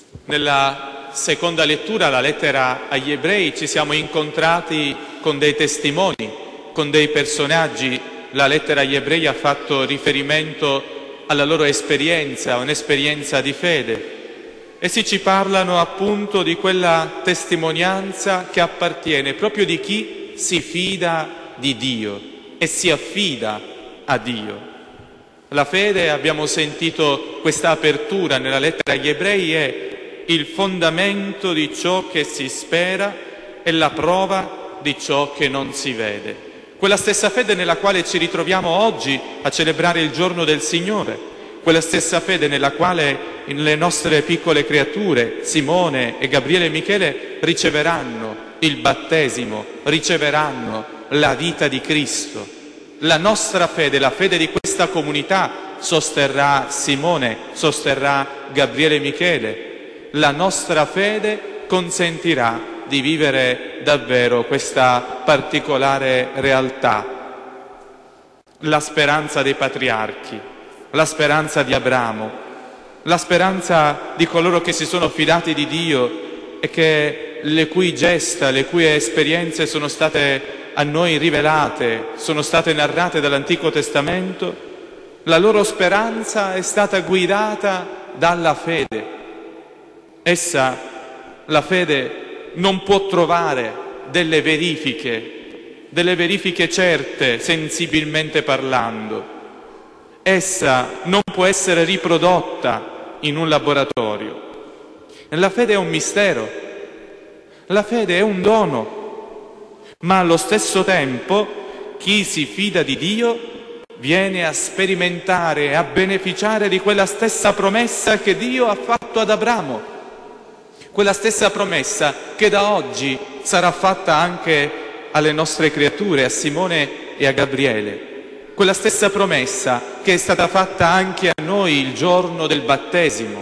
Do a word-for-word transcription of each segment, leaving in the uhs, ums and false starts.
Nella seconda lettura, la lettera agli Ebrei, ci siamo incontrati con dei testimoni, con dei personaggi. La lettera agli Ebrei ha fatto riferimento alla loro esperienza, un'esperienza di fede. Essi ci parlano appunto di quella testimonianza che appartiene proprio di chi si fida di Dio e si affida a Dio. La fede, abbiamo sentito questa apertura nella lettera agli Ebrei, è il fondamento di ciò che si spera e la prova di ciò che non si vede. Quella stessa fede nella quale ci ritroviamo oggi a celebrare il giorno del Signore, quella stessa fede nella quale le nostre piccole creature, Simone e Gabriele e Michele, riceveranno il battesimo, riceveranno la vita di Cristo. La nostra fede, la fede di questa comunità, sosterrà Simone, sosterrà Gabriele e Michele. La nostra fede consentirà di vivere davvero questa particolare realtà. La speranza dei patriarchi, la speranza di Abramo, la speranza di coloro che si sono fidati di Dio e che le cui gesta, le cui esperienze sono state a noi rivelate, sono state narrate dall'Antico Testamento. La loro speranza è stata guidata dalla fede. Essa, la fede, non può trovare delle verifiche, delle verifiche certe, sensibilmente parlando. Essa non può essere riprodotta in un laboratorio. La fede è un mistero, la fede è un dono, ma allo stesso tempo chi si fida di Dio viene a sperimentare, a beneficiare di quella stessa promessa che Dio ha fatto ad Abramo. Quella stessa promessa che da oggi sarà fatta anche alle nostre creature, a Simone e a Gabriele. Quella stessa promessa che è stata fatta anche a noi il giorno del battesimo.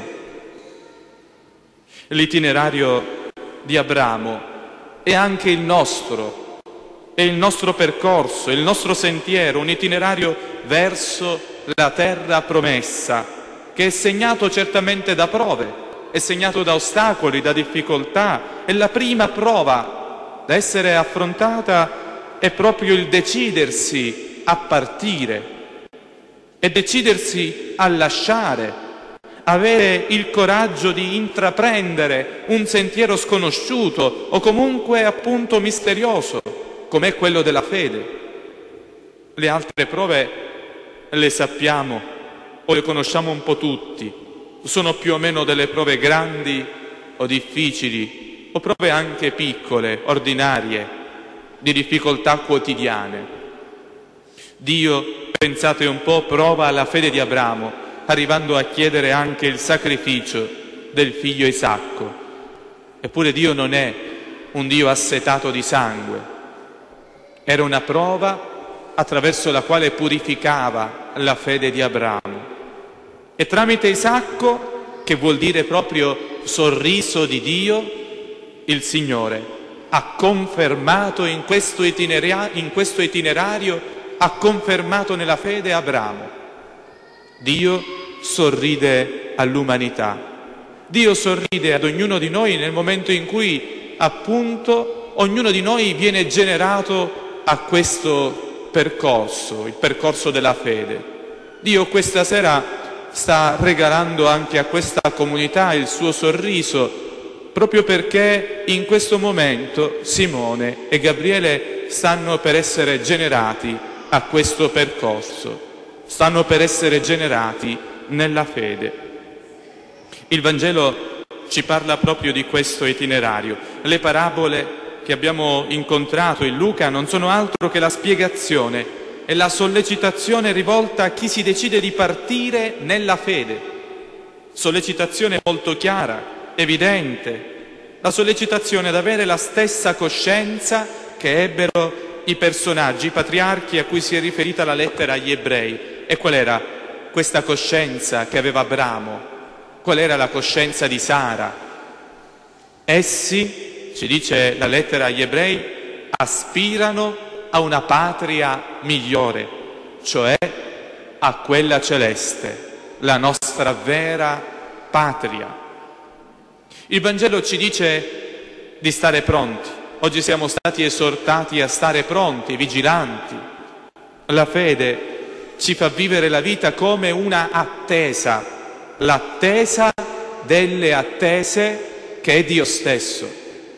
L'itinerario di Abramo è anche il nostro, è il nostro percorso, il nostro sentiero, un itinerario verso la terra promessa, che è segnato certamente da prove, è segnato da ostacoli, da difficoltà, e la prima prova da essere affrontata è proprio il decidersi a partire e decidersi a lasciare, avere il coraggio di intraprendere un sentiero sconosciuto o comunque appunto misterioso, com'è quello della fede. Le altre prove le sappiamo o le conosciamo un po' tutti. Sono più o meno delle prove grandi o difficili, o prove anche piccole, ordinarie, di difficoltà quotidiane. Dio, pensate un po', prova la fede di Abramo, arrivando a chiedere anche il sacrificio del figlio Isacco. Eppure Dio non è un Dio assetato di sangue. Era una prova attraverso la quale purificava la fede di Abramo. E tramite Isacco, che vuol dire proprio sorriso di Dio, il Signore ha confermato in questo itinerario, in questo itinerario ha confermato nella fede Abramo. Dio sorride all'umanità. Dio sorride ad ognuno di noi nel momento in cui, appunto, ognuno di noi viene generato a questo percorso, il percorso della fede. Dio questa sera sta regalando anche a questa comunità il suo sorriso, proprio perché in questo momento Simone e Gabriele stanno per essere generati a questo percorso, stanno per essere generati nella fede. Il Vangelo ci parla proprio di questo itinerario. Le parabole che abbiamo incontrato in Luca non sono altro che la spiegazione e la sollecitazione rivolta a chi si decide di partire nella fede. Sollecitazione molto chiara, evidente, la sollecitazione ad avere la stessa coscienza che ebbero i personaggi, i patriarchi a cui si è riferita la lettera agli Ebrei. E qual era questa coscienza che aveva Abramo? Qual era la coscienza di Sara? Essi, ci dice la lettera agli Ebrei, aspirano a una patria migliore, cioè a quella celeste, la nostra vera patria. Il Vangelo ci dice di stare pronti. Oggi siamo stati esortati a stare pronti, vigilanti. La fede ci fa vivere la vita come una attesa, l'attesa delle attese che è Dio stesso.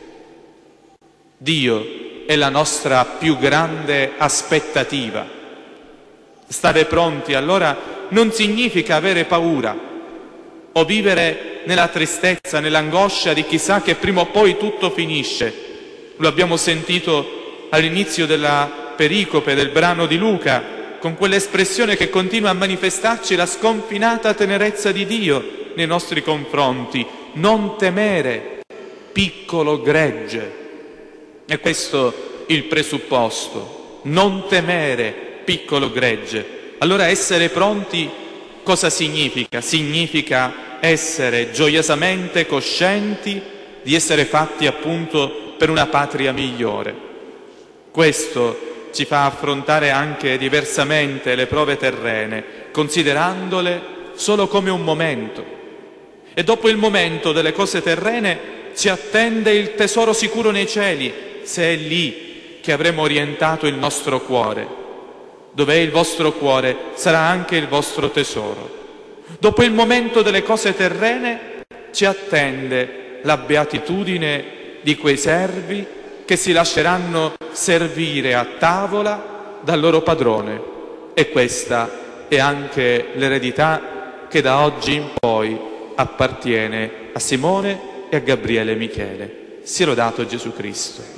Dio è la nostra più grande aspettativa. Stare pronti allora non significa avere paura o vivere nella tristezza, nell'angoscia di chissà che prima o poi tutto finisce. Lo abbiamo sentito all'inizio della pericope del brano di Luca, con quell'espressione che continua a manifestarci la sconfinata tenerezza di Dio nei nostri confronti. Non temere, piccolo gregge. E questo il presupposto. Non temere, piccolo gregge. Allora essere pronti cosa significa? Significa essere gioiosamente coscienti di essere fatti appunto per una patria migliore. Questo ci fa affrontare anche diversamente le prove terrene, considerandole solo come un momento. E dopo il momento delle cose terrene ci attende il tesoro sicuro nei cieli, se è lì che avremo orientato il nostro cuore. Dov'è il vostro cuore sarà anche il vostro tesoro. Dopo il momento delle cose terrene ci attende la beatitudine di quei servi che si lasceranno servire a tavola dal loro padrone. E questa è anche l'eredità che da oggi in poi appartiene a Simone e a Gabriele Michele. Sia lodato Gesù Cristo.